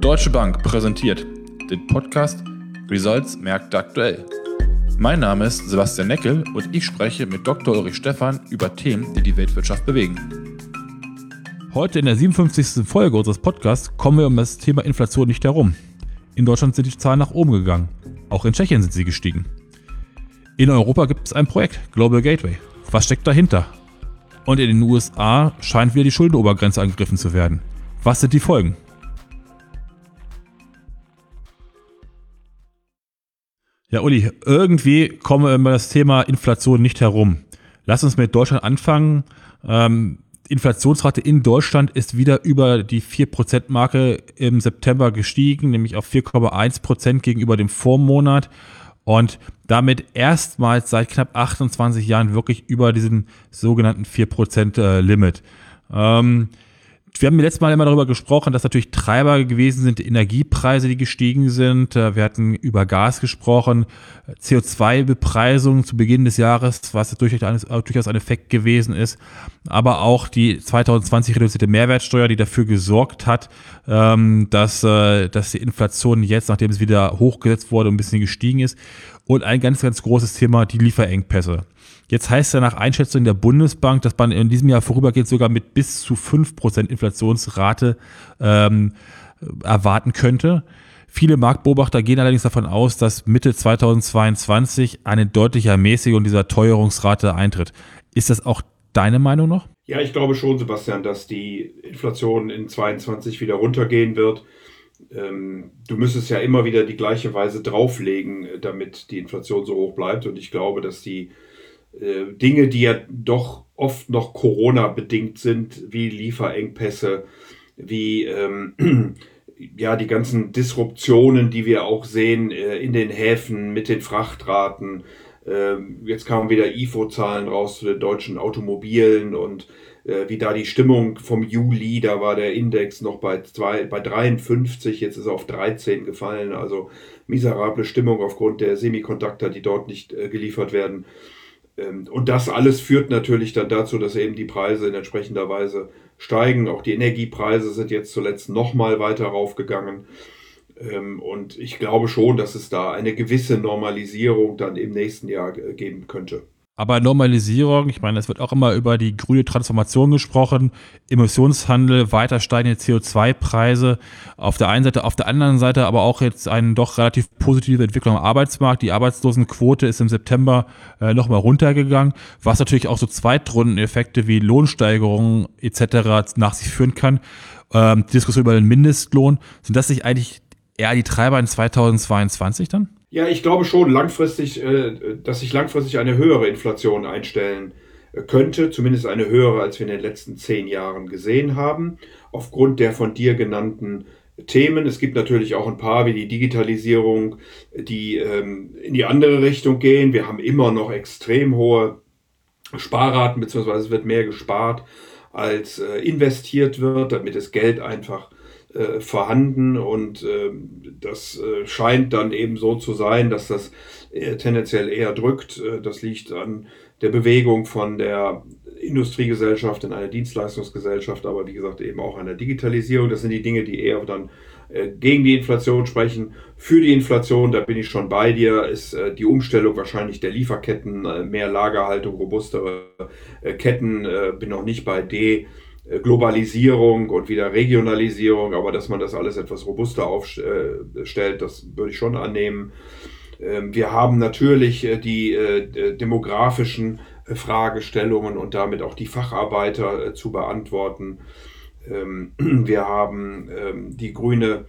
Deutsche Bank präsentiert den Podcast Results Märkte aktuell. Mein Name ist Sebastian Neckel und ich spreche mit Dr. Ulrich Stephan über Themen, die die Weltwirtschaft bewegen. Heute in der 57. Folge unseres Podcasts kommen wir um das Thema Inflation nicht herum. In Deutschland sind die Zahlen nach oben gegangen. Auch in Tschechien sind sie gestiegen. In Europa gibt es ein Projekt, Global Gateway. Was steckt dahinter? Und in den USA scheint wieder die Schuldenobergrenze angegriffen zu werden. Was sind die Folgen? Ja, Uli, irgendwie kommen wir über das Thema Inflation nicht herum. Lass uns mit Deutschland anfangen. Inflationsrate in Deutschland ist wieder über die 4%-Marke im September gestiegen, nämlich auf 4,1% gegenüber dem Vormonat und damit erstmals seit knapp 28 Jahren wirklich über diesen sogenannten 4%-Limit. Wir haben letztes Mal immer darüber gesprochen, dass natürlich Treiber gewesen sind, die Energiepreise, die gestiegen sind. Wir hatten über Gas gesprochen, CO2-Bepreisung zu Beginn des Jahres, was durchaus ein Effekt gewesen ist. Aber auch die 2020 reduzierte Mehrwertsteuer, die dafür gesorgt hat, dass die Inflation jetzt, nachdem es wieder hochgesetzt wurde, ein bisschen gestiegen ist. Und ein ganz, ganz großes Thema, die Lieferengpässe. Jetzt heißt es ja nach Einschätzung der Bundesbank, dass man in diesem Jahr vorübergehend sogar mit bis zu 5% Inflationsrate erwarten könnte. Viele Marktbeobachter gehen allerdings davon aus, dass Mitte 2022 eine deutliche Ermäßigung dieser Teuerungsrate eintritt. Ist das auch deine Meinung noch? Ja, ich glaube schon, Sebastian, dass die Inflation in 2022 wieder runtergehen wird. Du müsstest ja immer wieder die gleiche Weise drauflegen, damit die Inflation so hoch bleibt. Und ich glaube, dass die Dinge, die ja doch oft noch Corona-bedingt sind, wie Lieferengpässe, wie die ganzen Disruptionen, die wir auch sehen in den Häfen mit den Frachtraten. Jetzt kamen wieder IFO-Zahlen raus zu den deutschen Automobilen und wie da die Stimmung vom Juli, da war der Index noch bei 53, jetzt ist er auf 13 gefallen, also miserable Stimmung aufgrund der Semiconductor, die dort nicht geliefert werden. Und das alles führt natürlich dann dazu, dass eben die Preise in entsprechender Weise steigen. Auch die Energiepreise sind jetzt zuletzt nochmal weiter raufgegangen. Und ich glaube schon, dass es da eine gewisse Normalisierung dann im nächsten Jahr geben könnte. Aber Normalisierung, ich meine, es wird auch immer über die grüne Transformation gesprochen, Emissionshandel, weiter steigende CO2-Preise auf der einen Seite, auf der anderen Seite aber auch jetzt eine doch relativ positive Entwicklung am Arbeitsmarkt. Die Arbeitslosenquote ist im September nochmal runtergegangen, was natürlich auch so Zweitrundeneffekte wie Lohnsteigerungen etc. nach sich führen kann. Die Diskussion über den Mindestlohn, sind das nicht eigentlich eher die Treiber in 2022 dann? Ja, ich glaube schon langfristig, dass sich langfristig eine höhere Inflation einstellen könnte, zumindest eine höhere, als wir in den letzten 10 Jahren gesehen haben, aufgrund der von dir genannten Themen. Es gibt natürlich auch ein paar wie die Digitalisierung, die in die andere Richtung gehen. Wir haben immer noch extrem hohe Sparraten, beziehungsweise es wird mehr gespart, als investiert wird, damit das Geld einfach vorhanden und das scheint dann eben so zu sein, dass das tendenziell eher drückt. Das liegt an der Bewegung von der Industriegesellschaft in eine Dienstleistungsgesellschaft, aber wie gesagt eben auch an der Digitalisierung. Das sind die Dinge, die eher dann gegen die Inflation sprechen. Für die Inflation, da bin ich schon bei dir, ist die Umstellung wahrscheinlich der Lieferketten, mehr Lagerhaltung, robustere Ketten, bin noch nicht bei Globalisierung und wieder Regionalisierung, aber dass man das alles etwas robuster aufstellt, das würde ich schon annehmen. Wir haben natürlich die demografischen Fragestellungen und damit auch die Facharbeiter zu beantworten. Wir haben die grüne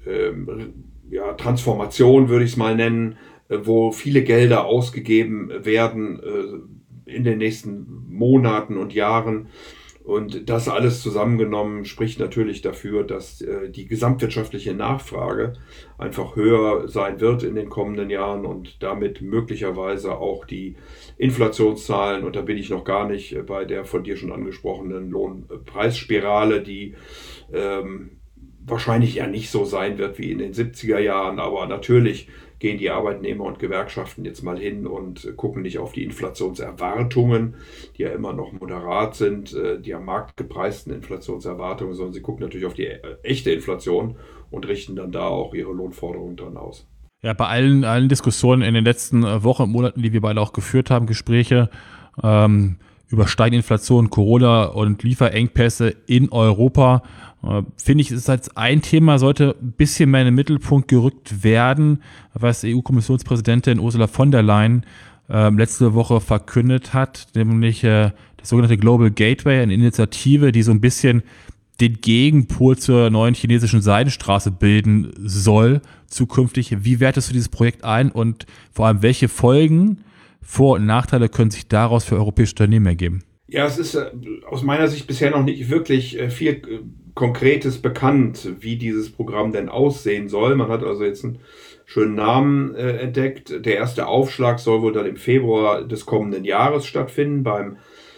Transformation, würde ich es mal nennen, wo viele Gelder ausgegeben werden in den nächsten Monaten und Jahren. Und das alles zusammengenommen spricht natürlich dafür, dass die gesamtwirtschaftliche Nachfrage einfach höher sein wird in den kommenden Jahren und damit möglicherweise auch die Inflationszahlen. Und da bin ich noch gar nicht bei der von dir schon angesprochenen Lohnpreisspirale, die wahrscheinlich ja nicht so sein wird wie in den 70er Jahren, aber natürlich gehen die Arbeitnehmer und Gewerkschaften jetzt mal hin und gucken nicht auf die Inflationserwartungen, die ja immer noch moderat sind, die am Markt gepreisten Inflationserwartungen, sondern sie gucken natürlich auf die echte Inflation und richten dann da auch ihre Lohnforderungen dran aus. Ja, bei allen Diskussionen in den letzten Wochen und Monaten, die wir beide auch geführt haben, Gespräche über steigende Inflation, Corona und Lieferengpässe in Europa, finde ich, ist als ein Thema, sollte ein bisschen mehr in den Mittelpunkt gerückt werden, was EU-Kommissionspräsidentin Ursula von der Leyen letzte Woche verkündet hat, nämlich das sogenannte Global Gateway, eine Initiative, die so ein bisschen den Gegenpol zur neuen chinesischen Seidenstraße bilden soll zukünftig. Wie wertest du dieses Projekt ein und vor allem welche Folgen, Vor- und Nachteile können sich daraus für europäische Unternehmen ergeben? Ja, es ist aus meiner Sicht bisher noch nicht wirklich viel Konkretes bekannt, wie dieses Programm denn aussehen soll. Man hat also jetzt einen schönen Namen entdeckt. Der erste Aufschlag soll wohl dann im Februar des kommenden Jahres stattfinden beim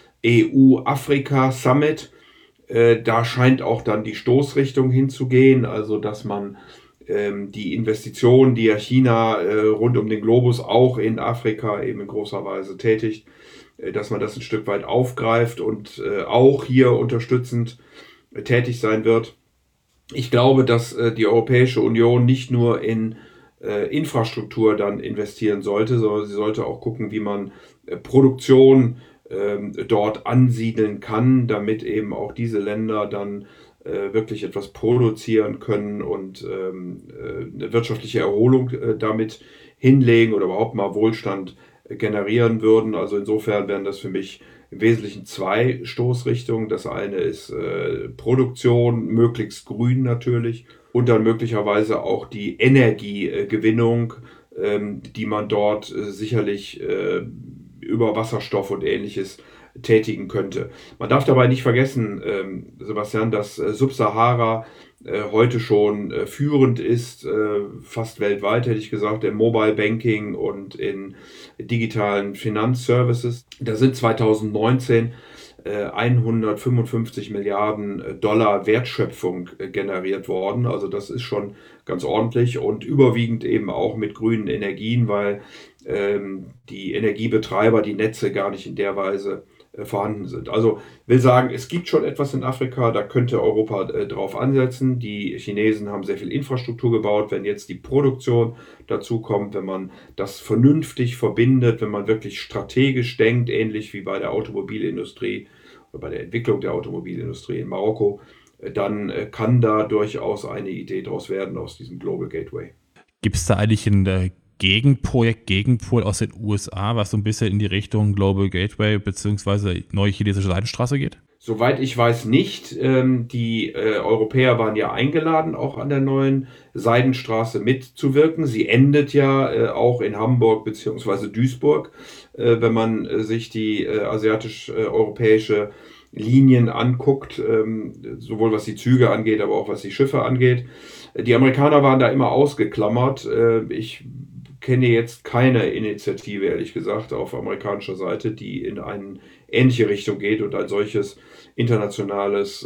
EU-Afrika-Summit. Da scheint auch dann die Stoßrichtung hinzugehen, also dass man die Investitionen, die ja China rund um den Globus auch in Afrika eben in großer Weise tätigt, dass man das ein Stück weit aufgreift und auch hier unterstützend tätig sein wird. Ich glaube, dass die Europäische Union nicht nur in Infrastruktur dann investieren sollte, sondern sie sollte auch gucken, wie man Produktion dort ansiedeln kann, damit eben auch diese Länder dann wirklich etwas produzieren können und eine wirtschaftliche Erholung damit hinlegen oder überhaupt mal Wohlstand generieren würden. Also insofern wären das für mich im Wesentlichen zwei Stoßrichtungen. Das eine ist Produktion, möglichst grün natürlich, und dann möglicherweise auch die Energiegewinnung, die man dort sicherlich über Wasserstoff und Ähnliches tätigen könnte. Man darf dabei nicht vergessen, Sebastian, dass Subsahara heute schon führend ist, fast weltweit hätte ich gesagt, im Mobile Banking und in digitalen Finanzservices. Da sind 2019 155 Milliarden Dollar Wertschöpfung generiert worden. Also das ist schon ganz ordentlich und überwiegend eben auch mit grünen Energien, weil die Energiebetreiber die Netze gar nicht in der Weise vorhanden sind. Also will sagen, es gibt schon etwas in Afrika, da könnte Europa drauf ansetzen. Die Chinesen haben sehr viel Infrastruktur gebaut. Wenn jetzt die Produktion dazu kommt, wenn man das vernünftig verbindet, wenn man wirklich strategisch denkt, ähnlich wie bei der Automobilindustrie oder bei der Entwicklung der Automobilindustrie in Marokko, dann kann da durchaus eine Idee draus werden aus diesem Global Gateway. Gibt es da eigentlich ein Gegenpol aus den USA, was so ein bisschen in die Richtung Global Gateway bzw. neue chinesische Seidenstraße geht? Soweit ich weiß nicht. Die Europäer waren ja eingeladen, auch an der neuen Seidenstraße mitzuwirken. Sie endet ja auch in Hamburg bzw. Duisburg, wenn man sich die asiatisch-europäische Linien anguckt, sowohl was die Züge angeht, aber auch was die Schiffe angeht. Die Amerikaner waren da immer ausgeklammert. Ich kenne jetzt keine Initiative, ehrlich gesagt, auf amerikanischer Seite, die in eine ähnliche Richtung geht und ein solches internationales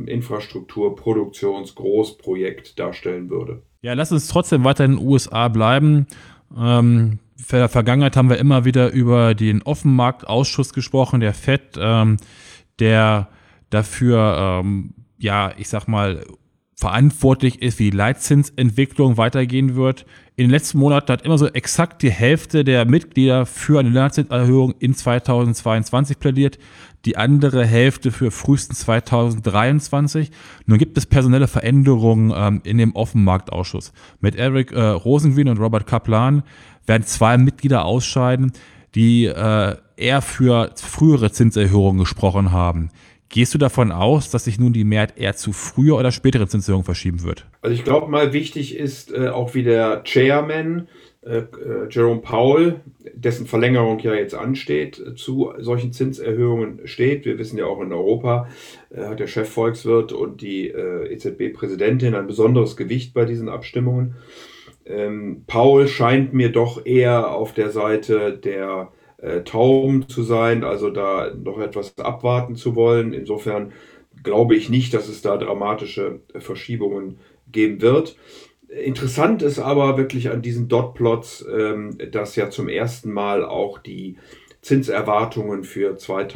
Infrastruktur-Produktions-Großprojekt darstellen würde. Ja, lass uns trotzdem weiter in den USA bleiben. In der Vergangenheit haben wir immer wieder über den Offenmarktausschuss gesprochen, der FED, der dafür, ich sag mal, verantwortlich ist, wie die Leitzinsentwicklung weitergehen wird. In den letzten Monaten hat immer so exakt die Hälfte der Mitglieder für eine Leitzinserhöhung in 2022 plädiert, die andere Hälfte für frühestens 2023. Nun gibt es personelle Veränderungen in dem Offenmarktausschuss. Mit Eric Rosengren und Robert Kaplan werden zwei Mitglieder ausscheiden, die eher für frühere Zinserhöhungen gesprochen haben. Gehst du davon aus, dass sich nun die Mehrheit eher zu früher oder spätere Zinserhöhungen verschieben wird? Also ich glaube mal, wichtig ist auch wie der Chairman Jerome Powell, dessen Verlängerung ja jetzt ansteht, zu solchen Zinserhöhungen steht. Wir wissen ja auch in Europa hat der Chefvolkswirt und die EZB-Präsidentin ein besonderes Gewicht bei diesen Abstimmungen. Powell scheint mir doch eher auf der Seite der Tauben zu sein, also da noch etwas abwarten zu wollen. Insofern glaube ich nicht, dass es da dramatische Verschiebungen geben wird. Interessant ist aber wirklich an diesen Dotplots, dass ja zum ersten Mal auch die Zinserwartungen für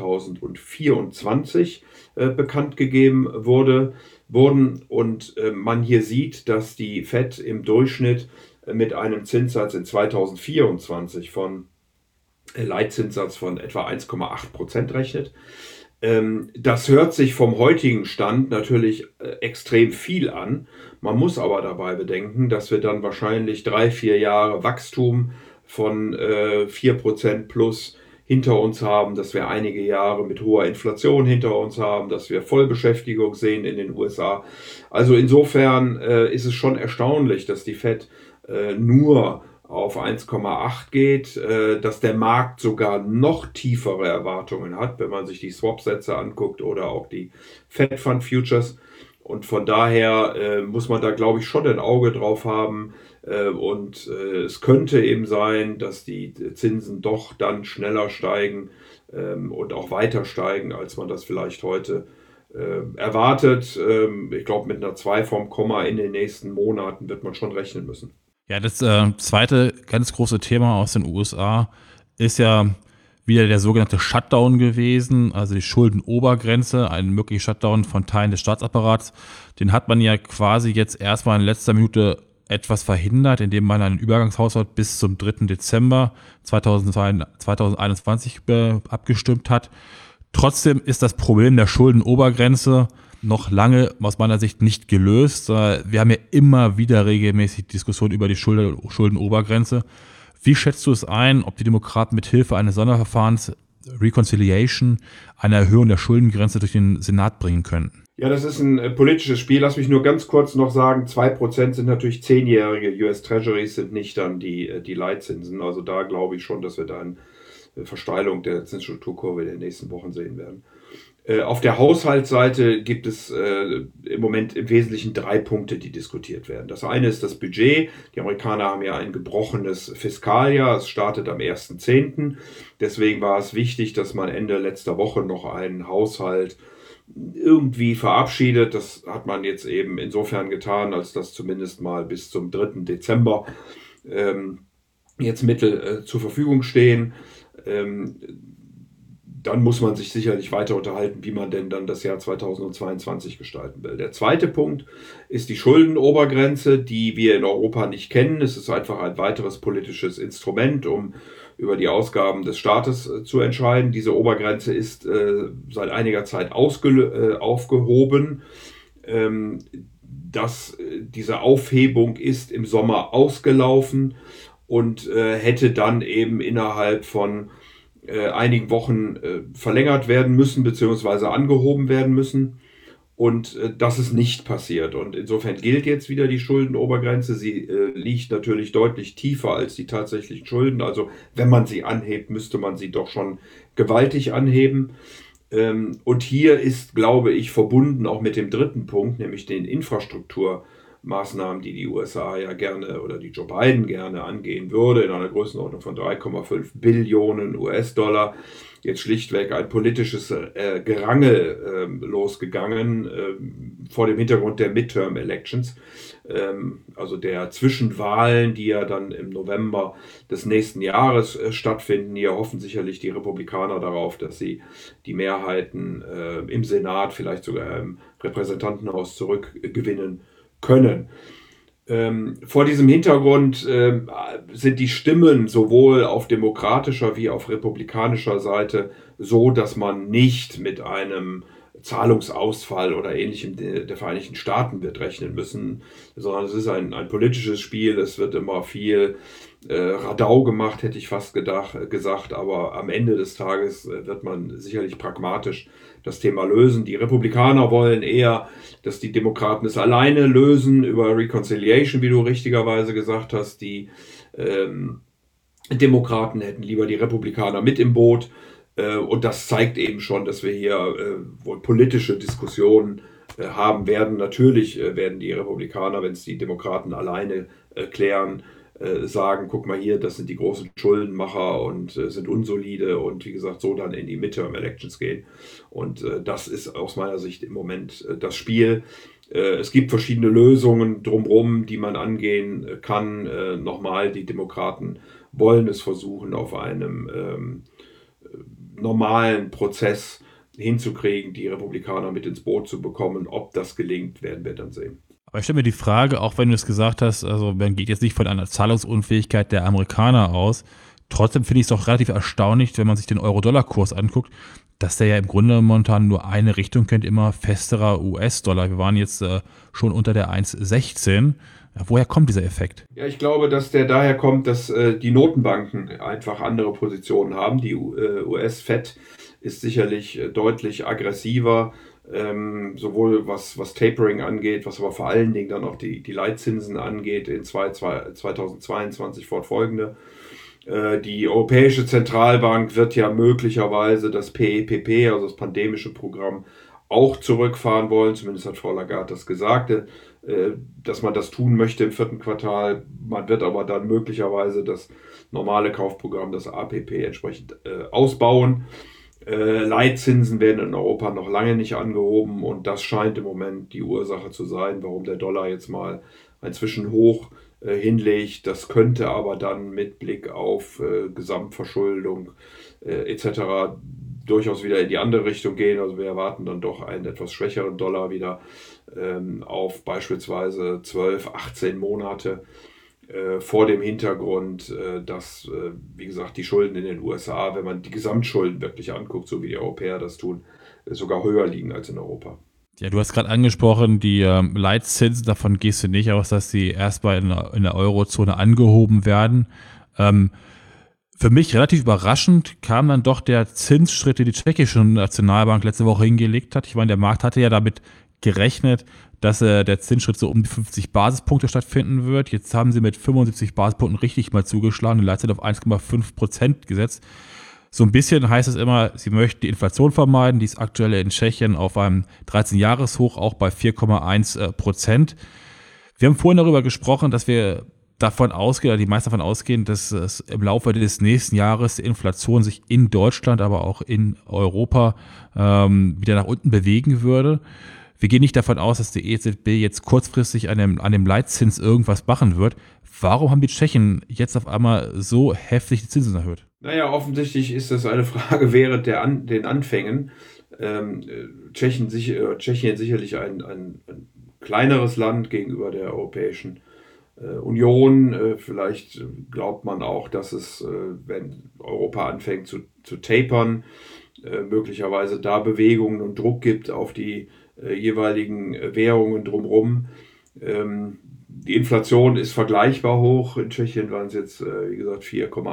2024 bekannt gegeben wurden und man hier sieht, dass die Fed im Durchschnitt mit einem Zinssatz in 2024 von Leitzinssatz von etwa 1,8% rechnet. Das hört sich vom heutigen Stand natürlich extrem viel an. Man muss aber dabei bedenken, dass wir dann wahrscheinlich 3-4 Jahre Wachstum von 4% plus hinter uns haben, dass wir einige Jahre mit hoher Inflation hinter uns haben, dass wir Vollbeschäftigung sehen in den USA. Also insofern ist es schon erstaunlich, dass die Fed nur auf 1,8 geht, dass der Markt sogar noch tiefere Erwartungen hat, wenn man sich die Swap-Sätze anguckt oder auch die Fed Fund Futures. Und von daher muss man da, glaube ich, schon ein Auge drauf haben. Und es könnte eben sein, dass die Zinsen doch dann schneller steigen und auch weiter steigen, als man das vielleicht heute erwartet. Ich glaube, mit einer 2 vorm Komma in den nächsten Monaten wird man schon rechnen müssen. Ja, das zweite ganz große Thema aus den USA ist ja wieder der sogenannte Shutdown gewesen, also die Schuldenobergrenze, ein möglicher Shutdown von Teilen des Staatsapparats. Den hat man ja quasi jetzt erstmal in letzter Minute etwas verhindert, indem man einen Übergangshaushalt bis zum 3. Dezember 2021 abgestimmt hat. Trotzdem ist das Problem der Schuldenobergrenze noch lange aus meiner Sicht nicht gelöst. Wir haben ja immer wieder regelmäßig Diskussionen über die Schuldenobergrenze. Wie schätzt du es ein, ob die Demokraten mit Hilfe eines Sonderverfahrens Reconciliation eine Erhöhung der Schuldengrenze durch den Senat bringen können? Ja, das ist ein politisches Spiel. Lass mich nur ganz kurz noch sagen, 2% sind natürlich 10-jährige US Treasuries, sind nicht dann die Leitzinsen. Also da glaube ich schon, dass wir da eine Versteilung der Zinsstrukturkurve in den nächsten Wochen sehen werden. Auf der Haushaltsseite gibt es im Moment im Wesentlichen 3 Punkte, die diskutiert werden. Das eine ist das Budget. Die Amerikaner haben ja ein gebrochenes Fiskaljahr. Es startet am 1.10. Deswegen war es wichtig, dass man Ende letzter Woche noch einen Haushalt irgendwie verabschiedet. Das hat man jetzt eben insofern getan, als dass zumindest mal bis zum 3. Dezember jetzt Mittel zur Verfügung stehen. Dann muss man sich sicherlich weiter unterhalten, wie man denn dann das Jahr 2022 gestalten will. Der zweite Punkt ist die Schuldenobergrenze, die wir in Europa nicht kennen. Es ist einfach ein weiteres politisches Instrument, um über die Ausgaben des Staates zu entscheiden. Diese Obergrenze ist seit einiger Zeit aufgehoben. Diese Aufhebung ist im Sommer ausgelaufen und hätte dann eben innerhalb von einigen Wochen verlängert werden müssen beziehungsweise angehoben werden müssen. Und das ist nicht passiert. Und insofern gilt jetzt wieder die Schuldenobergrenze. Sie liegt natürlich deutlich tiefer als die tatsächlichen Schulden. Also wenn man sie anhebt, müsste man sie doch schon gewaltig anheben. Und hier ist, glaube ich, verbunden auch mit dem dritten Punkt, nämlich den Infrastrukturmaßnahmen, die die USA ja gerne oder die Joe Biden gerne angehen würde, in einer Größenordnung von 3,5 Billionen US-Dollar. Jetzt schlichtweg ein politisches Gerangel losgegangen vor dem Hintergrund der Midterm-Elections, also der Zwischenwahlen, die ja dann im November des nächsten Jahres stattfinden. Hier hoffen sicherlich die Republikaner darauf, dass sie die Mehrheiten im Senat, vielleicht sogar im Repräsentantenhaus zurückgewinnen können. Vor diesem Hintergrund sind die Stimmen sowohl auf demokratischer wie auf republikanischer Seite so, dass man nicht mit einem Zahlungsausfall oder ähnlichem der Vereinigten Staaten wird rechnen müssen, sondern es ist ein politisches Spiel. Es wird immer viel Radau gemacht, hätte ich fast gesagt, aber am Ende des Tages wird man sicherlich pragmatisch das Thema lösen. Die Republikaner wollen eher, dass die Demokraten es alleine lösen über Reconciliation, wie du richtigerweise gesagt hast. Die Demokraten hätten lieber die Republikaner mit im Boot. Und das zeigt eben schon, dass wir hier wohl politische Diskussionen haben werden. Natürlich werden die Republikaner, wenn es die Demokraten alleine klären, sagen, guck mal hier, das sind die großen Schuldenmacher und sind unsolide und wie gesagt, so dann in die Midterm-Elections gehen. Und das ist aus meiner Sicht im Moment das Spiel. Es gibt verschiedene Lösungen drumherum, die man angehen kann. Nochmal, die Demokraten wollen es versuchen, auf einem normalen Prozess hinzukriegen, die Republikaner mit ins Boot zu bekommen. Ob das gelingt, werden wir dann sehen. Aber ich stelle mir die Frage, auch wenn du es gesagt hast, also man geht jetzt nicht von einer Zahlungsunfähigkeit der Amerikaner aus, trotzdem finde ich es doch relativ erstaunlich, wenn man sich den Euro-Dollar-Kurs anguckt, dass der ja im Grunde momentan nur eine Richtung kennt, immer festerer US-Dollar. Wir waren jetzt schon unter der 1,16. Ja, woher kommt dieser Effekt? Ja, ich glaube, dass der daher kommt, dass die Notenbanken einfach andere Positionen haben. Die US-Fed ist sicherlich deutlich aggressiver, sowohl was Tapering angeht, was aber vor allen Dingen dann auch die Leitzinsen angeht, in 2022 fortfolgende. Die Europäische Zentralbank wird ja möglicherweise das PEPP, also das pandemische Programm, auch zurückfahren wollen. Zumindest hat Frau Lagarde das gesagt, dass man das tun möchte im 4. Quartal. Man wird aber dann möglicherweise das normale Kaufprogramm, das APP, entsprechend ausbauen. Leitzinsen werden in Europa noch lange nicht angehoben und das scheint im Moment die Ursache zu sein, warum der Dollar jetzt mal ein Zwischenhoch hinlegt. Das könnte aber dann mit Blick auf Gesamtverschuldung etc. durchaus wieder in die andere Richtung gehen. Also wir erwarten dann doch einen etwas schwächeren Dollar wieder auf beispielsweise 12, 18 Monate vor dem Hintergrund, dass, wie gesagt, die Schulden in den USA, wenn man die Gesamtschulden wirklich anguckt, so wie die Europäer das tun, sogar höher liegen als in Europa. Ja, du hast gerade angesprochen, die Leitzinsen, davon gehst du nicht aus, dass sie erstmal in der Eurozone angehoben werden. Für mich relativ überraschend kam dann doch der Zinsschritt, den die tschechische Nationalbank letzte Woche hingelegt hat. Ich meine, der Markt hatte ja damit gerechnet, dass der Zinsschritt so um die 50 Basispunkte stattfinden wird. Jetzt haben sie mit 75 Basispunkten richtig mal zugeschlagen, die Leitzins auf 1,5% gesetzt. So ein bisschen heißt es immer, sie möchten die Inflation vermeiden. Die ist aktuell in Tschechien auf einem 13-Jahres-Hoch, auch bei 4,1%. Wir haben vorhin darüber gesprochen, dass wir davon ausgehen, oder die meisten davon ausgehen, dass es im Laufe des nächsten Jahres die Inflation sich in Deutschland, aber auch in Europa wieder nach unten bewegen würde. Wir gehen nicht davon aus, dass die EZB jetzt kurzfristig an dem Leitzins irgendwas machen wird. Warum haben die Tschechen jetzt auf einmal so heftig die Zinsen erhöht? Naja, offensichtlich ist das eine Frage während den Anfängen. Tschechien sicherlich ein kleineres Land gegenüber der Europäischen Union. Vielleicht glaubt man auch, dass es, wenn Europa anfängt zu tapern, möglicherweise da Bewegungen und Druck gibt auf die jeweiligen Währungen drumherum. Die Inflation ist vergleichbar hoch. In Tschechien waren es jetzt, wie gesagt,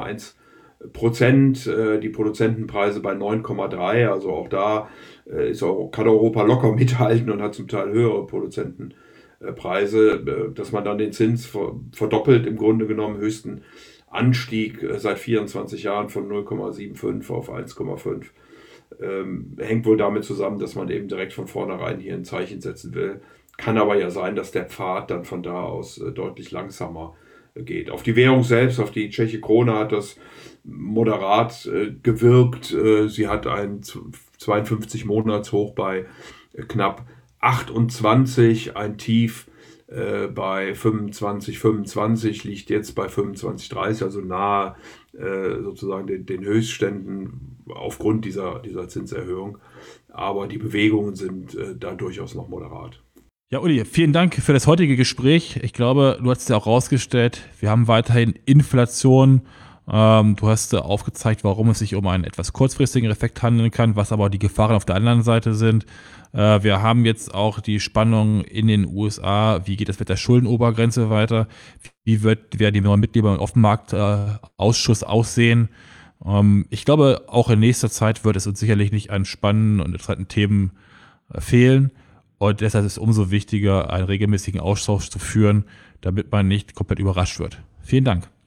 4,1%. Die Produzentenpreise bei 9,3%. Also auch da kann Europa locker mithalten und hat zum Teil höhere Produzentenpreise. Dass man dann den Zins verdoppelt, im Grunde genommen höchsten Anstieg seit 24 Jahren von 0,75 auf 1,5. Hängt wohl damit zusammen, dass man eben direkt von vornherein hier ein Zeichen setzen will. Kann aber ja sein, dass der Pfad dann von da aus deutlich langsamer geht. Auf die Währung selbst, auf die tschechische Krone hat das moderat gewirkt. Sie hat ein 52-Monats-Hoch bei knapp 28, ein Tief bei 25, liegt jetzt bei 25,30, also nahe sozusagen den Höchstständen aufgrund dieser Zinserhöhung. Aber die Bewegungen sind da durchaus noch moderat. Ja, Uli, vielen Dank für das heutige Gespräch. Ich glaube, du hast es ja auch rausgestellt, wir haben weiterhin Inflation. Du hast aufgezeigt, warum es sich um einen etwas kurzfristigen Effekt handeln kann, was aber die Gefahren auf der anderen Seite sind. Wir haben jetzt auch die Spannung in den USA. Wie geht es mit der Schuldenobergrenze weiter? Wie werden die neuen Mitglieder im Offenmarktausschuss aussehen? Ich glaube, auch in nächster Zeit wird es uns sicherlich nicht an spannenden und interessanten Themen fehlen. Und deshalb ist es umso wichtiger, einen regelmäßigen Austausch zu führen, damit man nicht komplett überrascht wird. Vielen Dank.